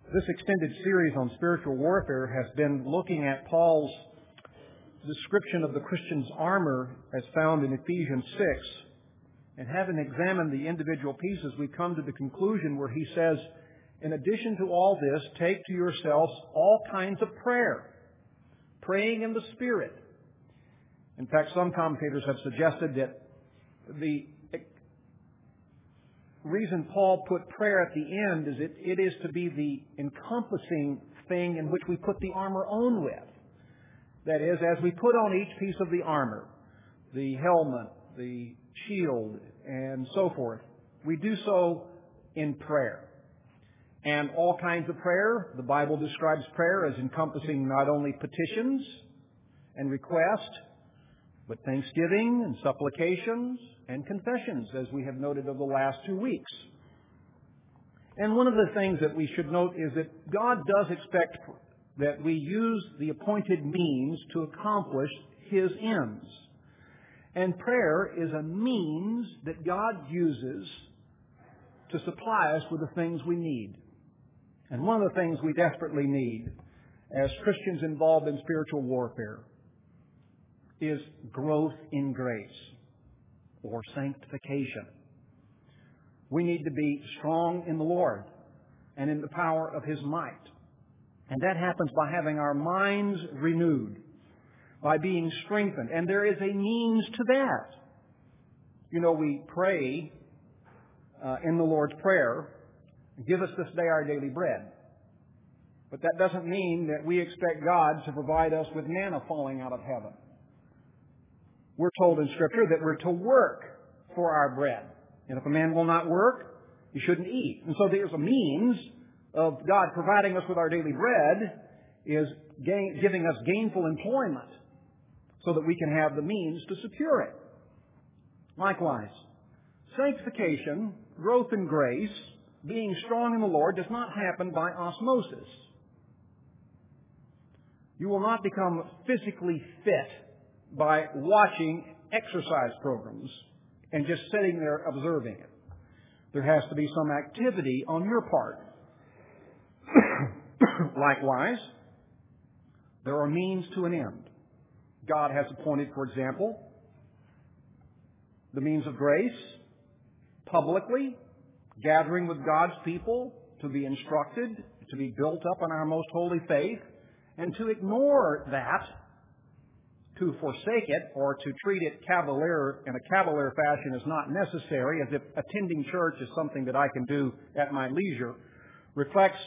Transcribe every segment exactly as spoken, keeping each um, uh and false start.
This extended series on spiritual warfare has been looking at Paul's description of the Christian's armor as found in Ephesians six. And having examined the individual pieces, we come to the conclusion where he says, in addition to all this, take to yourselves all kinds of prayer, praying in the Spirit. In fact, some commentators have suggested that the reason Paul put prayer at the end is it, it is to be the encompassing thing in which we put the armor on with. That is, as we put on each piece of the armor, the helmet, the shield, and so forth, we do so in prayer. And all kinds of prayer, the Bible describes prayer as encompassing not only petitions and requests, but thanksgiving and supplications and confessions, as we have noted over the last two weeks. And one of the things that we should note is that God does expect that we use the appointed means to accomplish His ends. And prayer is a means that God uses to supply us with the things we need. And one of the things we desperately need as Christians involved in spiritual warfare is growth in grace or sanctification. We need to be strong in the Lord and in the power of His might. And that happens by having our minds renewed, by being strengthened. And there is a means to that. You know, we pray uh, in the Lord's Prayer, give us this day our daily bread. But that doesn't mean that we expect God to provide us with manna falling out of heaven. We're told in Scripture that we're to work for our bread. And if a man will not work, he shouldn't eat. And so there's a means of God providing us with our daily bread is gain, giving us gainful employment so that we can have the means to secure it. Likewise, sanctification, growth in grace, being strong in the Lord does not happen by osmosis. You will not become physically fit by watching exercise programs and just sitting there observing it. There has to be some activity on your part. Likewise, there are means to an end. God has appointed, for example, the means of grace, publicly, gathering with God's people to be instructed, to be built up in our most holy faith, and to ignore that, to forsake it, or to treat it cavalier in a cavalier fashion is not necessary, as if attending church is something that I can do at my leisure, reflects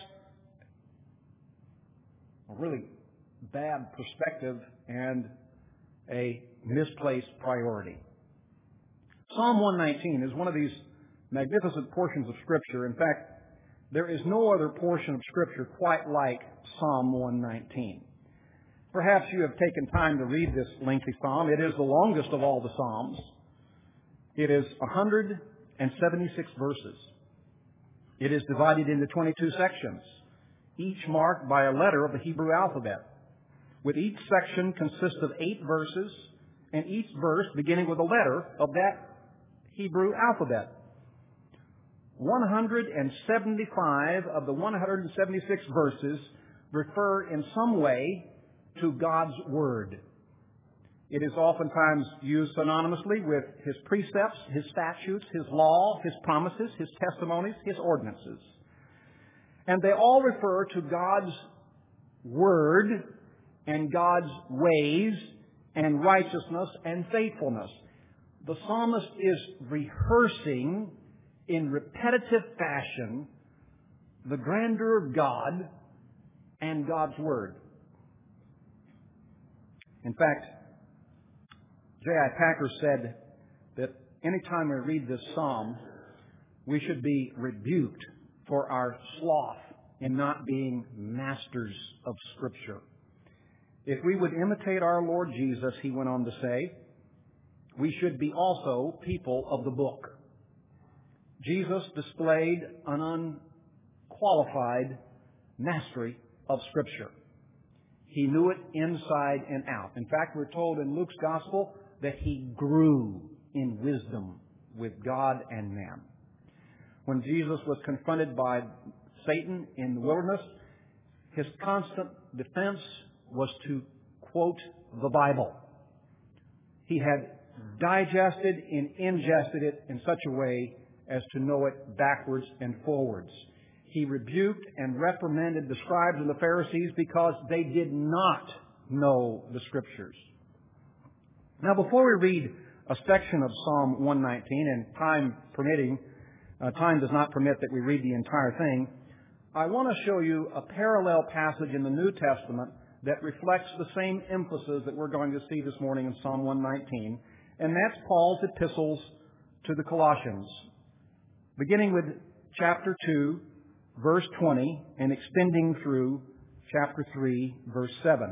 a really bad perspective and a misplaced priority. Psalm one nineteen is one of these magnificent portions of Scripture. In fact, there is no other portion of Scripture quite like Psalm one nineteen. Perhaps you have taken time to read this lengthy psalm. It is the longest of all the psalms. It is one hundred seventy-six verses. It is divided into twenty-two sections, each marked by a letter of the Hebrew alphabet, with each section consists of eight verses, and each verse beginning with a letter of that Hebrew alphabet. one hundred seventy-five of the one hundred seventy-six verses refer in some way to God's Word. It is oftentimes used synonymously with His precepts, His statutes, His law, His promises, His testimonies, His ordinances. And they all refer to God's Word and God's ways and righteousness and faithfulness. The psalmist is rehearsing in repetitive fashion the grandeur of God and God's Word. In fact, J I Packer said that anytime we read this psalm, we should be rebuked for our sloth in not being masters of Scripture. If we would imitate our Lord Jesus, he went on to say, we should be also people of the book. Jesus displayed an unqualified mastery of Scripture. He knew it inside and out. In fact, we're told in Luke's Gospel that he grew in wisdom with God and man. When Jesus was confronted by Satan in the wilderness, his constant defense was to quote the Bible. He had digested and ingested it in such a way as to know it backwards and forwards. He rebuked and reprimanded the scribes and the Pharisees because they did not know the Scriptures. Now, before we read a section of Psalm one nineteen, and time permitting, uh, time does not permit that we read the entire thing, I want to show you a parallel passage in the New Testament that reflects the same emphasis that we're going to see this morning in Psalm one nineteen, and that's Paul's epistles to the Colossians, beginning with chapter two, verse twenty, and extending through chapter three, verse seven.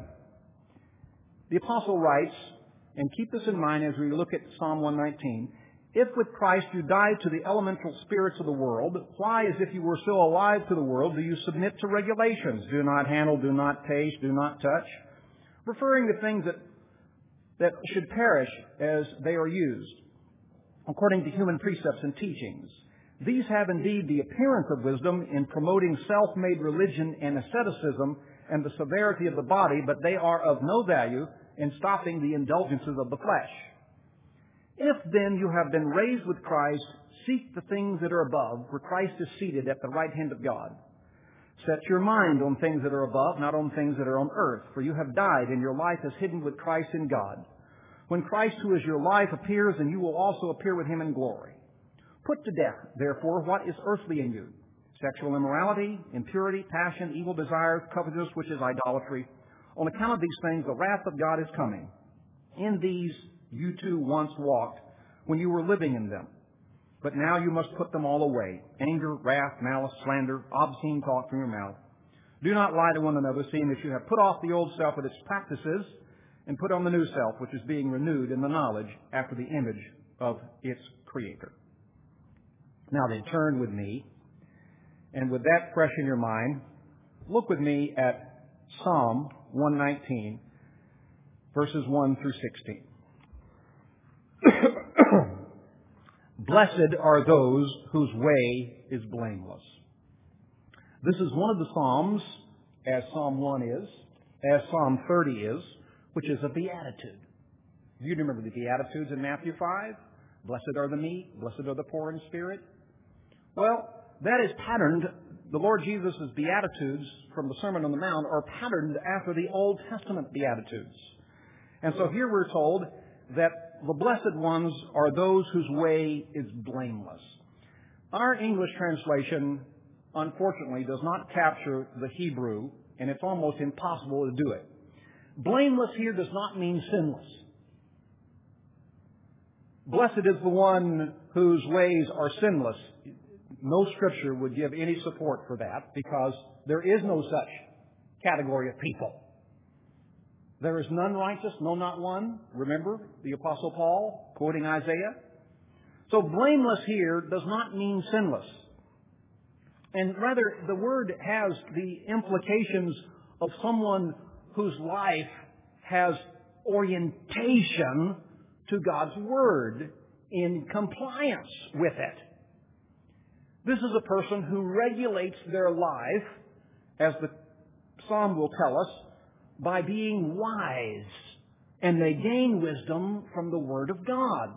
The apostle writes, and keep this in mind as we look at Psalm one nineteen, if with Christ you died to the elemental spirits of the world, why, as if you were still alive to the world, do you submit to regulations? Do not handle, do not taste, do not touch, referring to things that, that should perish as they are used, according to human precepts and teachings. These have indeed the appearance of wisdom in promoting self-made religion and asceticism and the severity of the body, but they are of no value in stopping the indulgences of the flesh. If then you have been raised with Christ, seek the things that are above, where Christ is seated at the right hand of God. Set your mind on things that are above, not on things that are on earth, for you have died, and your life is hidden with Christ in God. When Christ, who is your life, appears, then you will also appear with him in glory. Put to death, therefore, what is earthly in you: sexual immorality, impurity, passion, evil desires, covetousness, which is idolatry. On account of these things, the wrath of God is coming. In these you too once walked when you were living in them. But now you must put them all away: anger, wrath, malice, slander, obscene talk from your mouth. Do not lie to one another, seeing that you have put off the old self with its practices and put on the new self, which is being renewed in the knowledge after the image of its Creator. Now then, turn with me, and with that fresh in your mind, look with me at Psalm one nineteen, verses one through sixteen. Blessed are those whose way is blameless. This is one of the Psalms, as Psalm one is, as Psalm thirty is, which is a beatitude. Do you remember the Beatitudes in Matthew five? Blessed are the meek, blessed are the poor in spirit. Well, that is patterned. The Lord Jesus' Beatitudes from the Sermon on the Mount are patterned after the Old Testament Beatitudes. And so here we're told that the blessed ones are those whose way is blameless. Our English translation, unfortunately, does not capture the Hebrew, and it's almost impossible to do it. Blameless here does not mean sinless. Blessed is the one whose ways are sinless. No Scripture would give any support for that, because there is no such category of people. There is none righteous, no, not one. Remember the Apostle Paul quoting Isaiah? So blameless here does not mean sinless. And rather, the word has the implications of someone whose life has orientation to God's Word in compliance with it. This is a person who regulates their life, as the Psalm will tell us, by being wise, and they gain wisdom from the Word of God.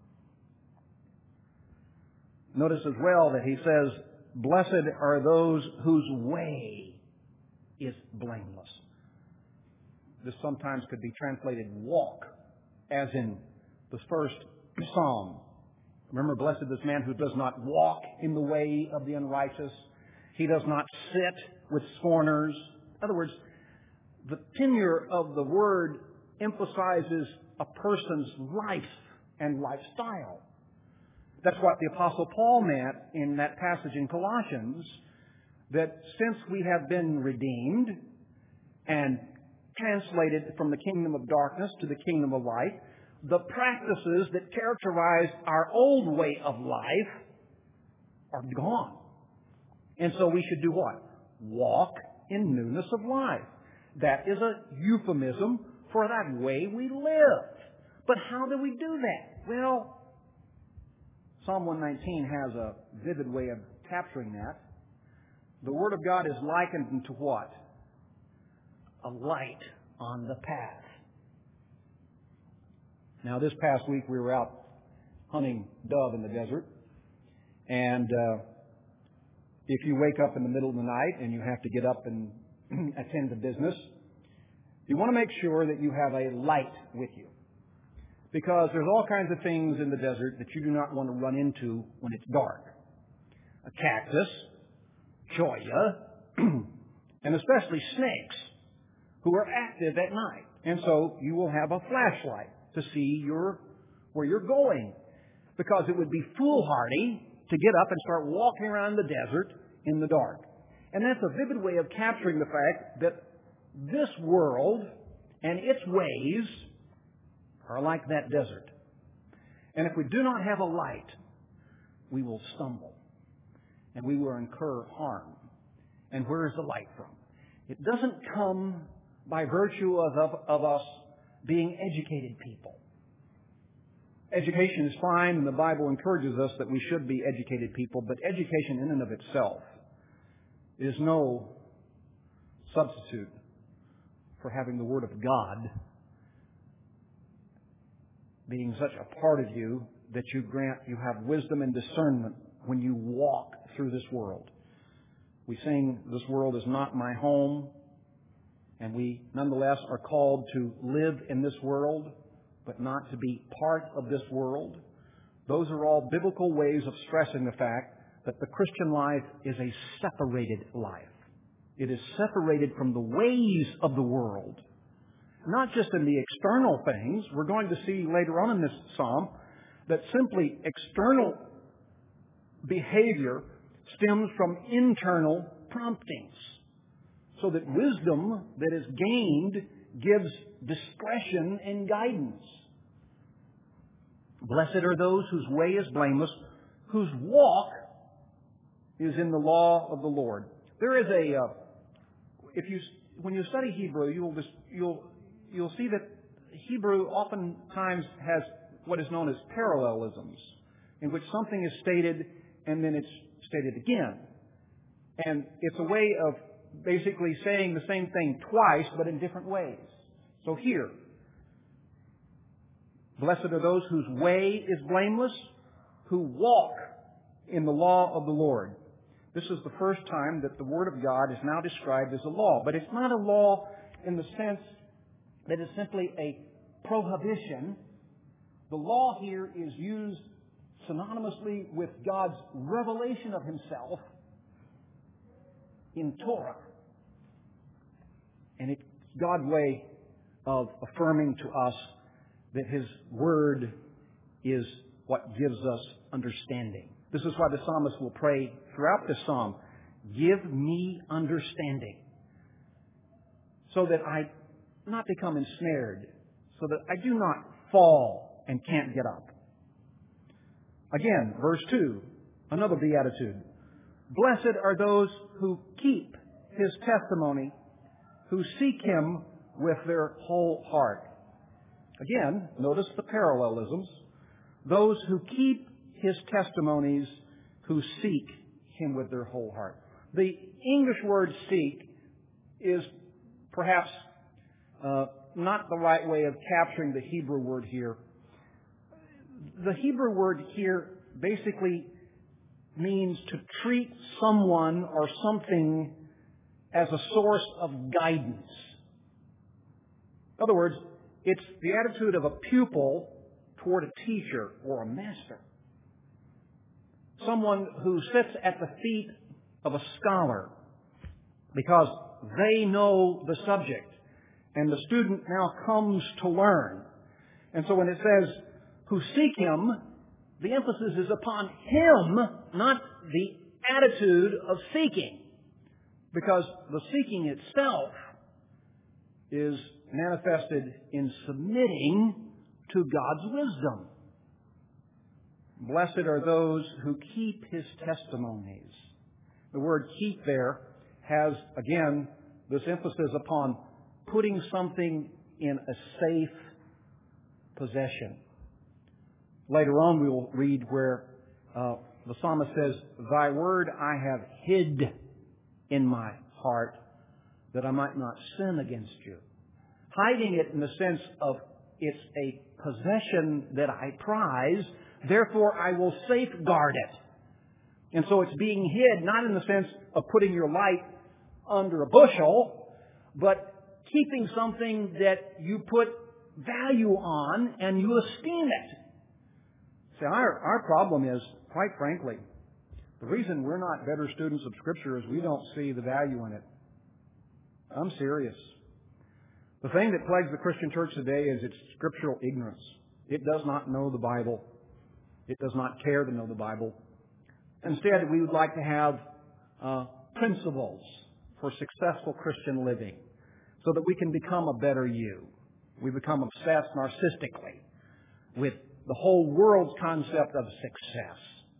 Notice as well that he says, blessed are those whose way is blameless. This sometimes could be translated walk, as in the first Psalm. Remember, blessed is this man who does not walk in the way of the unrighteous. He does not sit with scorners. In other words, the tenure of the word emphasizes a person's life and lifestyle. That's what the Apostle Paul meant in that passage in Colossians, that since we have been redeemed and translated from the kingdom of darkness to the kingdom of light, the practices that characterize our old way of life are gone. And so we should do what? Walk in newness of life. That is a euphemism for that way we live. But how do we do that? Well, Psalm one nineteen has a vivid way of capturing that. The Word of God is likened to what? A light on the path. Now, this past week we were out hunting dove in the desert. And uh, if you wake up in the middle of the night and you have to get up and attend to business, you want to make sure that you have a light with you. Because there's all kinds of things in the desert that you do not want to run into when it's dark. A cactus, cholla, and especially snakes who are active at night. And so you will have a flashlight to see your, where you're going. Because it would be foolhardy to get up and start walking around the desert in the dark. And that's a vivid way of capturing the fact that this world and its ways are like that desert. And if we do not have a light, we will stumble and we will incur harm. And where is the light from? It doesn't come by virtue of, of, of us being educated people. Education is fine, and the Bible encourages us that we should be educated people, but education in and of itself is no substitute for having the Word of God being such a part of you that you grant you have wisdom and discernment when you walk through this world. We sing, "This world is not my home," and we nonetheless are called to live in this world, but not to be part of this world. Those are all biblical ways of stressing the fact that the Christian life is a separated life. It is separated from the ways of the world. Not just in the external things. We're going to see later on in this psalm that simply external behavior stems from internal promptings. So that wisdom that is gained gives discretion and guidance. Blessed are those whose way is blameless, whose walk is in the law of the Lord. There is a, uh, if you when you study Hebrew, you'll just, you'll you'll see that Hebrew oftentimes has what is known as parallelisms, in which something is stated and then it's stated again, and it's a way of basically saying the same thing twice, but in different ways. So here, blessed are those whose way is blameless, who walk in the law of the Lord. This is the first time that the Word of God is now described as a law. But it's not a law in the sense that it's simply a prohibition. The law here is used synonymously with God's revelation of Himself in Torah. And it's God's way of affirming to us that His Word is what gives us understanding. This is why the psalmist will pray throughout this psalm, "Give me understanding, so that I not become ensnared, so that I do not fall and can't get up." Again, verse two, another beatitude. Blessed are those who keep His testimony, who seek Him with their whole heart. Again, notice the parallelisms. Those who keep His testimonies, who seek Him with their whole heart. The English word "seek" is perhaps uh, not the right way of capturing the Hebrew word here. The Hebrew word here basically means to treat someone or something as a source of guidance. In other words, it's the attitude of a pupil toward a teacher or a master. Someone who sits at the feet of a scholar because they know the subject and the student now comes to learn. And so when it says, "who seek Him," the emphasis is upon Him, not the attitude of seeking. Because the seeking itself is manifested in submitting to God's wisdom. Blessed are those who keep His testimonies. The word "keep" there has, again, this emphasis upon putting something in a safe possession. Later on we will read where uh, the psalmist says, "Thy word I have hid in my heart that I might not sin against you. Hiding it in the sense of it's a possession that I prize, therefore I will safeguard it. And so it's being hid, not in the sense of putting your light under a bushel, but keeping something that you put value on and you esteem it. See, our, our problem is, quite frankly, the reason we're not better students of Scripture is we don't see the value in it. I'm serious. The thing that plagues the Christian church today is its scriptural ignorance. It does not know the Bible. It does not care to know the Bible. Instead, we would like to have uh, principles for successful Christian living so that we can become a better you. We become obsessed narcissistically with the whole world's concept of success.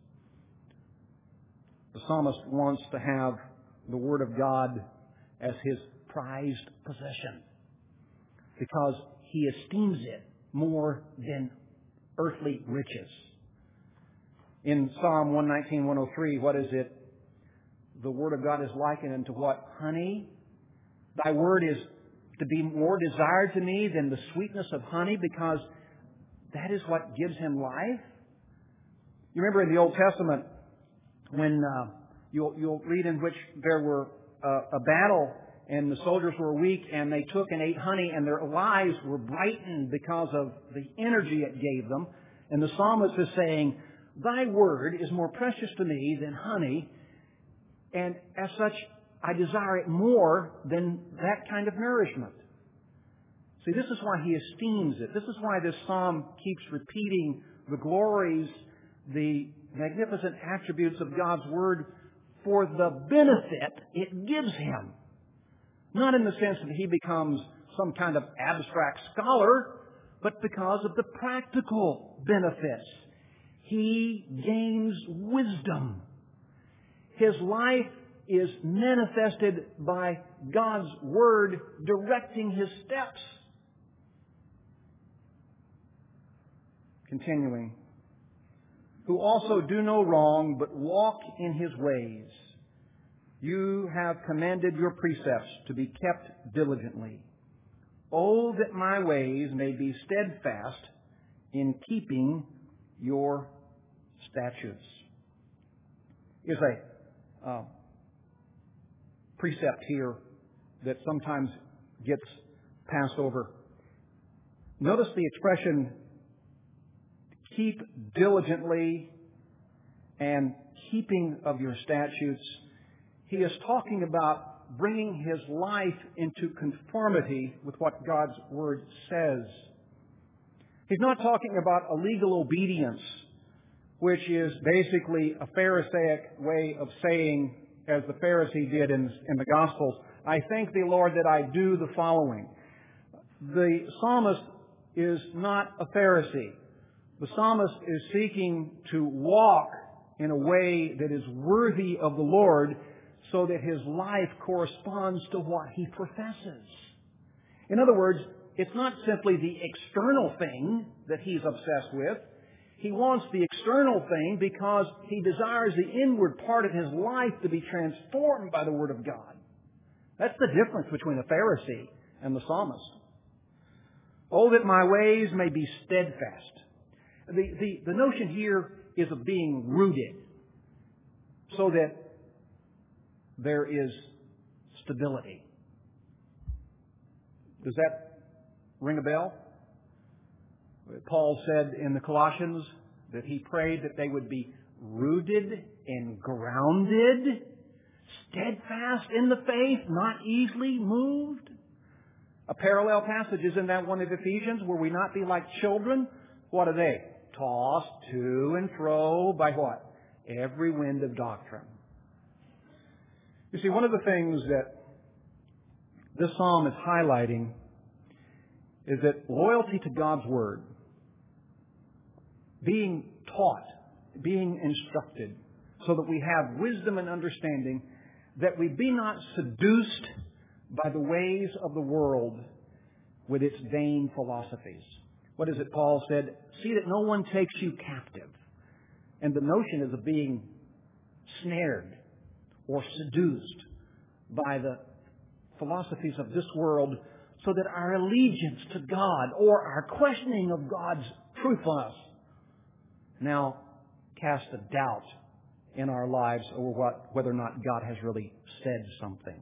The psalmist wants to have the Word of God as his prized possession because he esteems it more than earthly riches. In Psalm one nineteen, one oh three, what is it? The Word of God is likened unto what? Honey. Thy Word is to be more desired to me than the sweetness of honey, because that is what gives him life. You remember in the Old Testament when uh, you'll, you'll read in which there were uh, a battle and the soldiers were weak and they took and ate honey and their lives were brightened because of the energy it gave them. And the psalmist is saying, Thy Word is more precious to me than honey, and as such, I desire it more than that kind of nourishment. See, this is why he esteems it. This is why this psalm keeps repeating the glories, the magnificent attributes of God's Word for the benefit it gives him. Not in the sense that he becomes some kind of abstract scholar, but because of the practical benefits. He gains wisdom. His life is manifested by God's Word directing his steps. Continuing. Who also do no wrong, but walk in his ways. You have commanded your precepts to be kept diligently. Oh, that my ways may be steadfast in keeping your statutes. Here's a uh, precept here that sometimes gets passed over. Notice the expression, keep diligently and keeping of your statutes. He is talking about bringing his life into conformity with what God's Word says. He's not talking about a legal obedience, which is basically a Pharisaic way of saying, as the Pharisee did in, in the Gospels, I thank thee, Lord, that I do the following. The psalmist is not a Pharisee. The psalmist is seeking to walk in a way that is worthy of the Lord so that his life corresponds to what he professes. In other words, it's not simply the external thing that he's obsessed with. He wants the external thing because he desires the inward part of his life to be transformed by the Word of God. That's the difference between a Pharisee and the psalmist. Oh, that my ways may be steadfast. The, the, the notion here is of being rooted so that there is stability. Does that ring a bell? Paul said in the Colossians that he prayed that they would be rooted and grounded, steadfast in the faith, not easily moved. A parallel passage is in that one of Ephesians, where we not be like children. What are they? Tossed to and fro by what? Every wind of doctrine. You see, one of the things that this psalm is highlighting is that loyalty to God's Word, being taught, being instructed, so that we have wisdom and understanding, that we be not seduced by the ways of the world with its vain philosophies. What is it Paul said? See that no one takes you captive. And the notion is of being snared or seduced by the philosophies of this world so that our allegiance to God or our questioning of God's truthfulness now cast a doubt in our lives over what, whether or not God has really said something.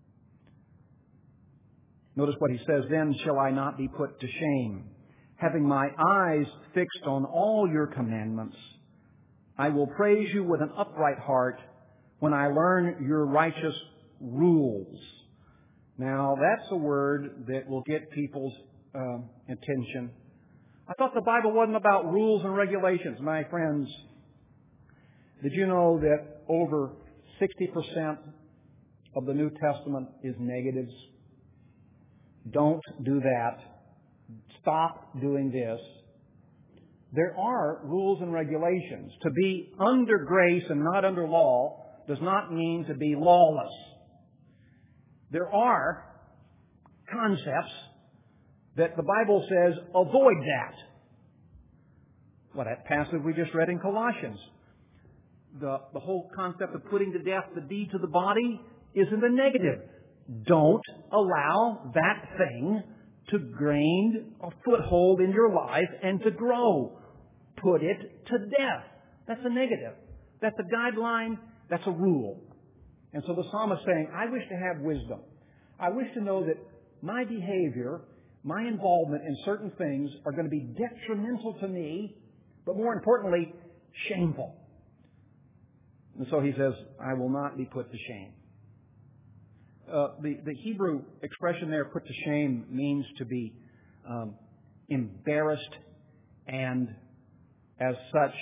Notice what he says, then shall I not be put to shame, having my eyes fixed on all your commandments. I will praise you with an upright heart when I learn your righteous rules. Now, that's a word that will get people's uh, attention. I thought the Bible wasn't about rules and regulations. My friends, did you know that over sixty percent of the New Testament is negatives? Don't do that. Stop doing this. There are rules and regulations. To be under grace and not under law does not mean to be lawless. There are concepts that the Bible says avoid that. What, that passage we just read in Colossians. The, the whole concept of putting to death the deeds of the body is in the negative. Don't allow that thing to gain a foothold in your life and to grow. Put it to death. That's a negative. That's a guideline. That's a rule. And so the psalmist is saying, I wish to have wisdom. I wish to know that my behavior, my involvement in certain things are going to be detrimental to me, but more importantly, shameful. And so he says, I will not be put to shame. Uh, the, the Hebrew expression there, put to shame, means to be um, embarrassed, and as such,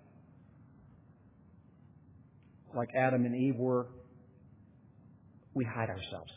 like Adam and Eve were, we hide ourselves.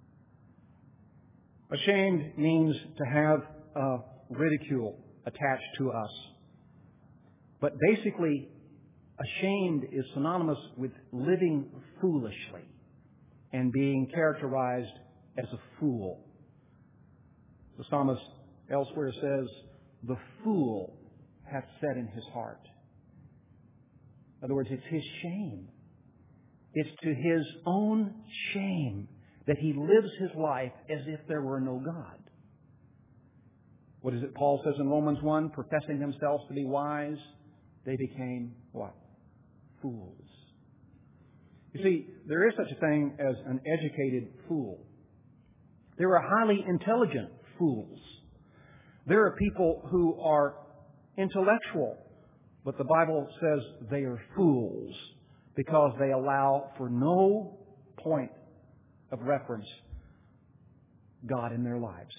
Ashamed means to have uh, ridicule attached to us. But basically, ashamed is synonymous with living foolishly and being characterized as a fool. The psalmist elsewhere says, the fool hath said in his heart. In other words, it's his shame. It's to his own shame that he lives his life as if there were no God. What is it Paul says in Romans one? Professing themselves to be wise, they became what? Fools. You see, there is such a thing as an educated fool. There are highly intelligent fools. There are people who are intellectual, but the Bible says they are fools because they allow for no point of reference God in their lives.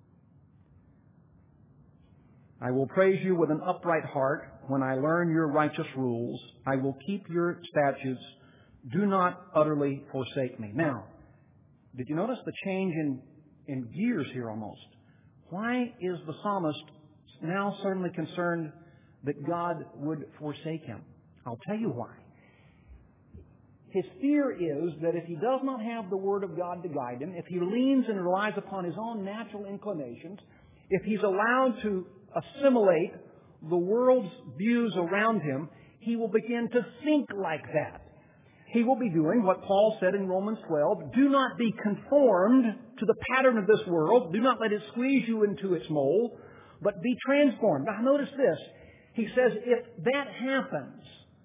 I will praise you with an upright heart when I learn your righteous rules. I will keep your statutes. Do not utterly forsake me. Now, did you notice the change in, in gears here almost? Why is the psalmist now suddenly concerned that God would forsake him? I'll tell you why. His fear is that if he does not have the Word of God to guide him, if he leans and relies upon his own natural inclinations, if he's allowed to assimilate the world's views around him, he will begin to think like that. He will be doing what Paul said in Romans twelve, do not be conformed to the pattern of this world. Do not let it squeeze you into its mold, but be transformed. Now notice this. He says if that happens,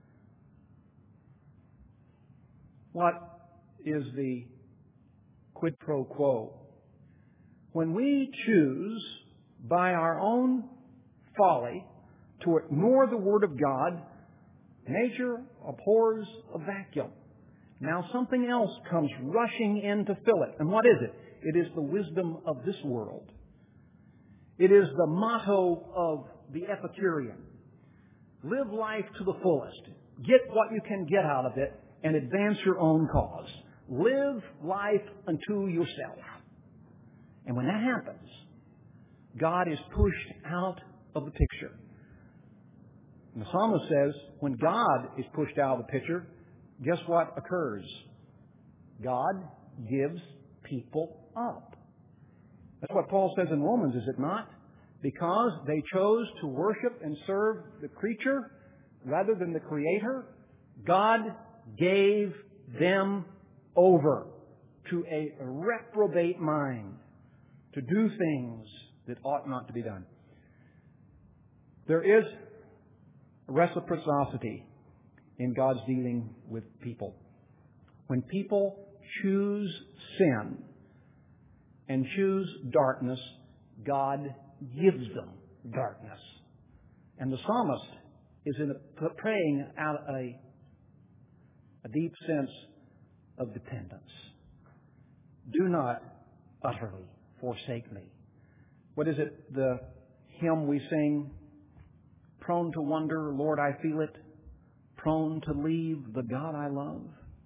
what is the quid pro quo? When we choose by our own folly to ignore the Word of God, nature abhors a vacuum. Now something else comes rushing in to fill it. And what is it? It is the wisdom of this world. It is the motto of the Epicurean. Live life to the fullest. Get what you can get out of it and advance your own cause. Live life unto yourself. And when that happens, God is pushed out of the picture. And the psalmist says, when God is pushed out of the picture, guess what occurs? God gives people up. That's what Paul says in Romans, is it not? Because they chose to worship and serve the creature rather than the Creator, God gave them over to a reprobate mind to do things that ought not to be done. There is reciprocity in God's dealing with people. When people choose sin and choose darkness, God gives them darkness. And the psalmist is in a, praying out a, a deep sense of dependence. Do not utterly forsake me. What is it, the hymn we sing? Prone to wonder, Lord, I feel it. Prone to leave the God I love.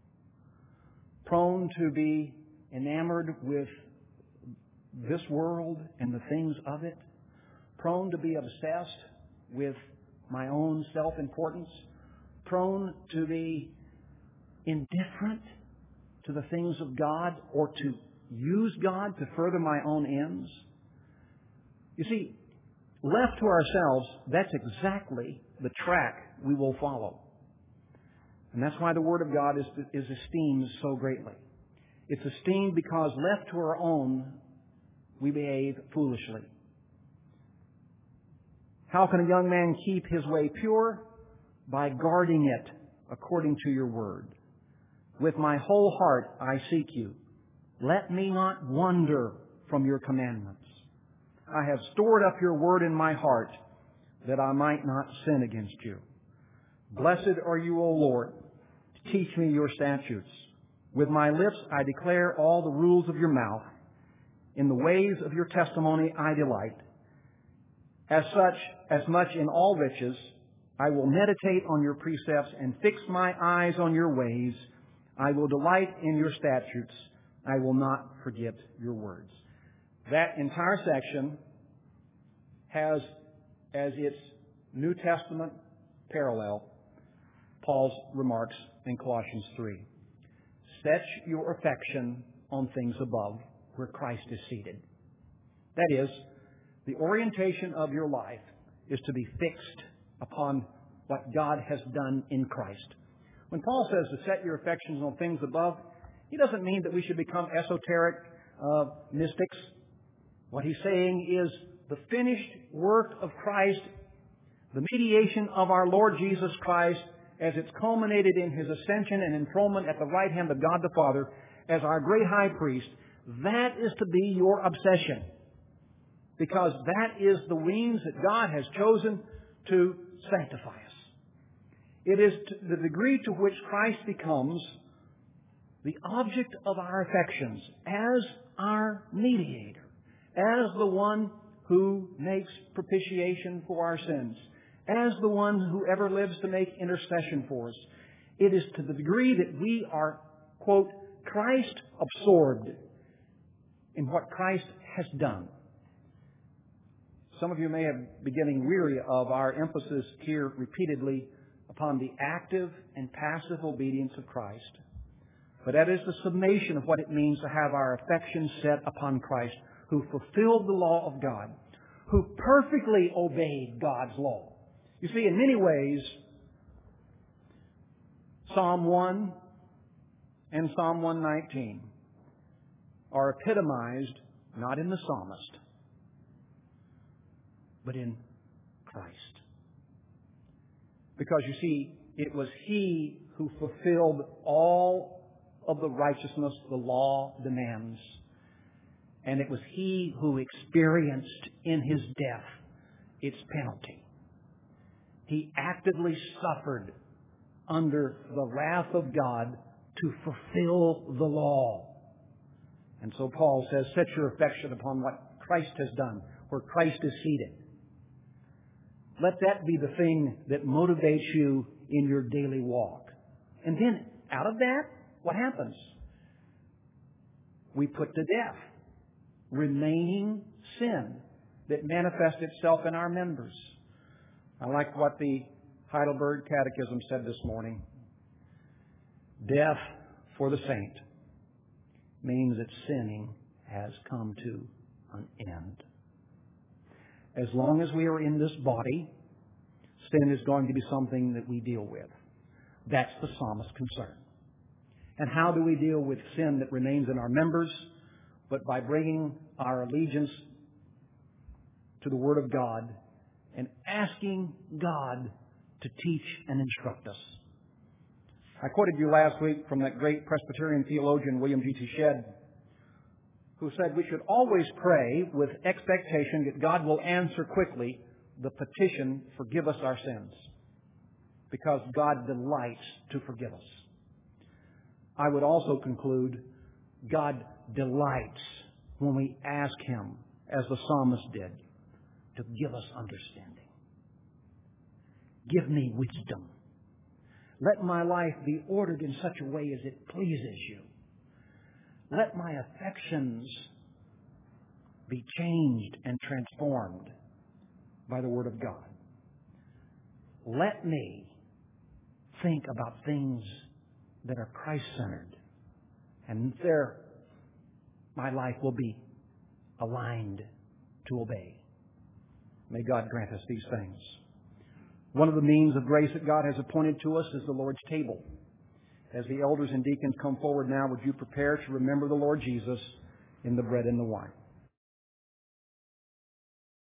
Prone to be enamored with this world and the things of it. Prone to be obsessed with my own self-importance. Prone to be indifferent to the things of God or to use God to further my own ends. You see, left to ourselves, that's exactly the track we will follow. And that's why the Word of God is, is esteemed so greatly. It's esteemed because left to our own, we behave foolishly. How can a young man keep his way pure? By guarding it according to your word. With my whole heart I seek you. Let me not wander from your commandments. I have stored up your word in my heart that I might not sin against you. Blessed are you, O Lord. Teach me your statutes. With my lips I declare all the rules of your mouth. In the ways of your testimony I delight. As such, as much in all riches, I will meditate on your precepts and fix my eyes on your ways. I will delight in your statutes. I will not forget your words. That entire section has as its New Testament parallel Paul's remarks in Colossians three. Set your affection on things above, where Christ is seated. That is, the orientation of your life is to be fixed upon what God has done in Christ. When Paul says to set your affections on things above, he doesn't mean that we should become esoteric uh, mystics. What he's saying is the finished work of Christ, the mediation of our Lord Jesus Christ, as it's culminated in His ascension and enthronement at the right hand of God the Father as our great high priest, that is to be your obsession. Because that is the means that God has chosen to sanctify us. It is to the degree to which Christ becomes the object of our affections as our mediator, as the one who makes propitiation for our sins, as the one who ever lives to make intercession for us. It is to the degree that we are, quote, Christ absorbed in what Christ has done. Some of you may have been getting weary of our emphasis here repeatedly upon the active and passive obedience of Christ. But that is the summation of what it means to have our affections set upon Christ, who fulfilled the law of God, who perfectly obeyed God's law. You see, in many ways, Psalm one and Psalm one nineteen are epitomized not in the psalmist, but in Christ. Because you see, it was He who fulfilled all of the righteousness the law demands. And it was He who experienced in His death its penalty. He actively suffered under the wrath of God to fulfill the law. And so Paul says, set your affection upon what Christ has done, where Christ is seated. Let that be the thing that motivates you in your daily walk. And then out of that, what happens? We put to death remaining sin that manifests itself in our members. I like what the Heidelberg Catechism said this morning. Death for the saint means that sinning has come to an end. As long as we are in this body, sin is going to be something that we deal with. That's the psalmist's concern. And how do we deal with sin that remains in our members? But by bringing our allegiance to the Word of God and asking God to teach and instruct us. I quoted you last week from that great Presbyterian theologian, William G T Shedd, who said we should always pray with expectation that God will answer quickly the petition, forgive us our sins, because God delights to forgive us. I would also conclude, God delights when we ask Him, as the psalmist did, to give us understanding. Give me wisdom. Let my life be ordered in such a way as it pleases you. Let my affections be changed and transformed by the Word of God. Let me think about things that are Christ-centered, and there my life will be aligned to obey. May God grant us these things. One of the means of grace that God has appointed to us is the Lord's table. As the elders and deacons come forward now, would you prepare to remember the Lord Jesus in the bread and the wine?